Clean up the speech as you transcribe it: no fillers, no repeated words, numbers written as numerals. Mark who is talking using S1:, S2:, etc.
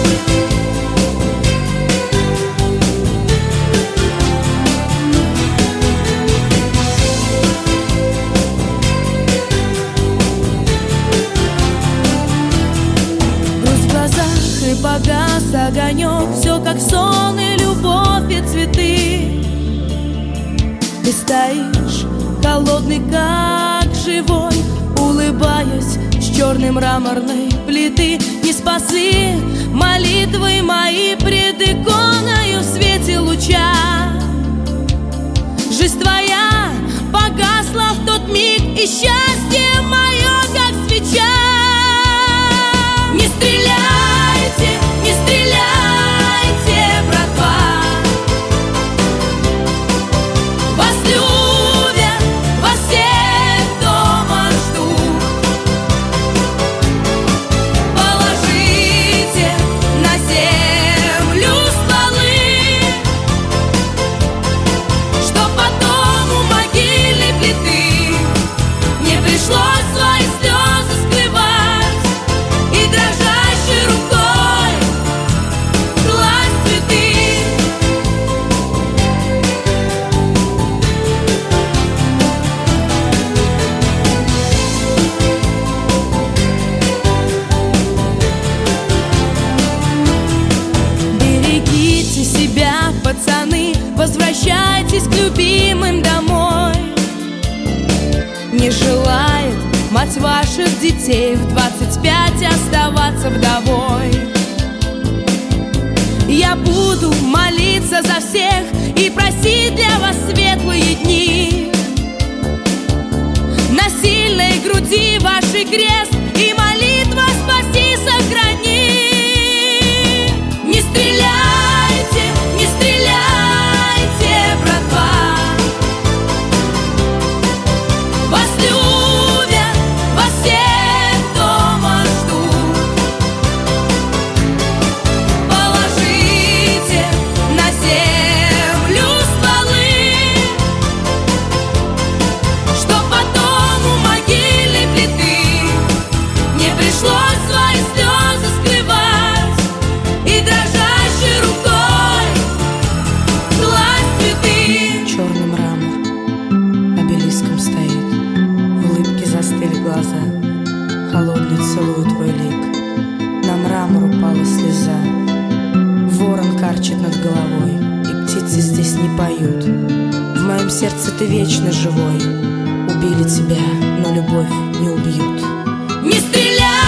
S1: Погас огонек, все как сон и любовь и цветы. Ты стоишь холодный, как живой, улыбаясь с черной мраморной плиты. Не спасли молитвы мои пред иконою в свете луча. Жизнь твоя погасла в тот миг, и счастье мое, как свеча. Не стреляйте, не стреляйте, братва, вас любят, вас всех дома ждут. Положите на землю стволы, чтоб потом у могильной плиты не пришлось свои слезы скрывать и дрожащей рукой класть цветы. Берегите себя, пацаны, возвращайтесь к любимым домой. Не желает мать ваших детей в 25 оставаться вдовой. Я буду молиться за всех и просить для вас светлые дни. На сильной груди вашей крест и молитва спаси, сохрани. Не стреляйте, не стреляйте, братва, вас любят, вас всех дома ждут. Положите на землю стволы, чтоб потом у могильной плиты не пришлось свои слезы скрывать и дрожащей рукой класть цветы.
S2: Черный мрамор обелиском стоит, в улыбке застыли глаза, холодный целую твой лик. На мрамор упала слеза, ворон карчет над головой, и птицы здесь не поют. В моем сердце ты вечно живой, убили тебя, но любовь не убьют.
S1: Не стреляй!